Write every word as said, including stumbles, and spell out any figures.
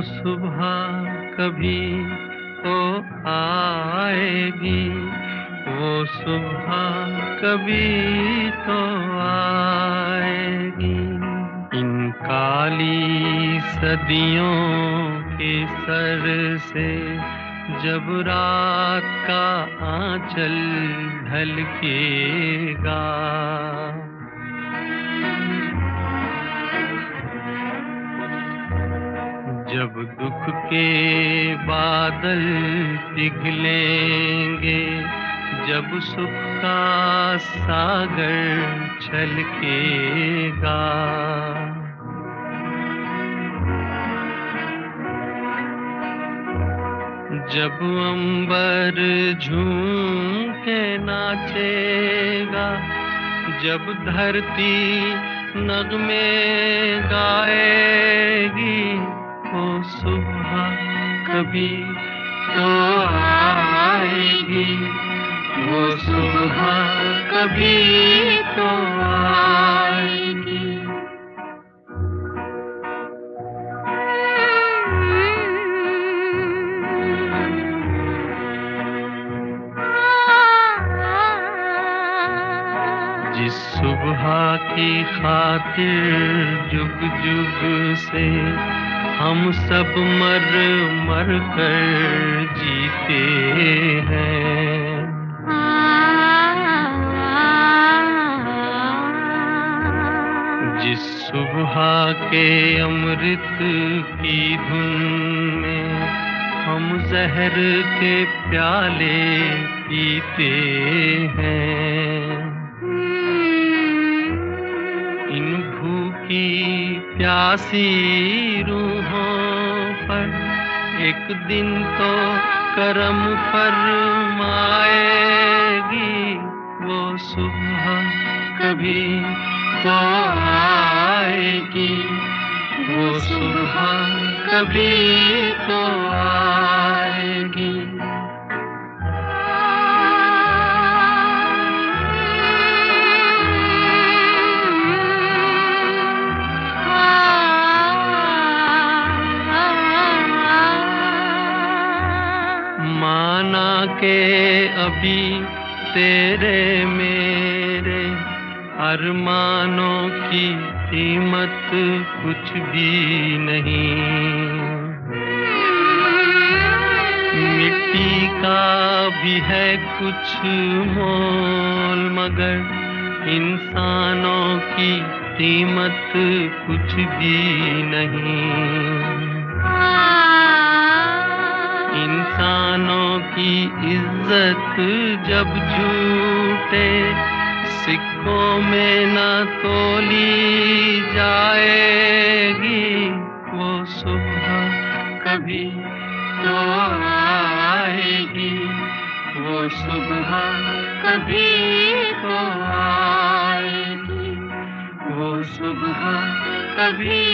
सुबह कभी तो आएगी, वो सुबह कभी तो आएगी। इन काली सदियों के सर से जब रात का आंचल ढलकेगा, जब दुख के बादल पिघलेंगे, जब सुख का सागर छलकेगा, जब अंबर झूम के नाचेगा, जब धरती नगमे गाएगी, वो सुबह कभी तो आएगी, वो सुबह कभी तो आएगी। जिस सुबह की खातिर जुग जुग से हम सब मर मर कर जीते हैं, जिस सुबह के अमृत की धुन में हम जहर के प्याले पीते हैं, इन भूखी प्यासी रूहों पर एक दिन तो करम फरमाएगी, वो सुबह कभी तो आएगी, वो सुबह कभी तो आएगी। माना के अभी तेरे मेरे अरमानों की कीमत कुछ भी नहीं, मिट्टी का भी है कुछ मोल, मगर इंसानों की कीमत कुछ भी नहीं। इंसानों की इज्जत जब झूठे सिक्कों में न तोली जाएगी, वो सुबह कभी तो आएगी, वो सुबह कभी तो आएगी, वो सुबह कभी